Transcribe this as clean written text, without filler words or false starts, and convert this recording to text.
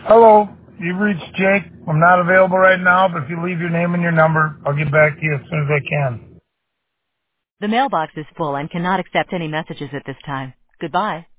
Hello, you've reached Jake. I'm not available right now, but if you leave your name and your number, I'll get back to you as soon as I can. The mailbox is full and cannot accept any messages at this time. Goodbye.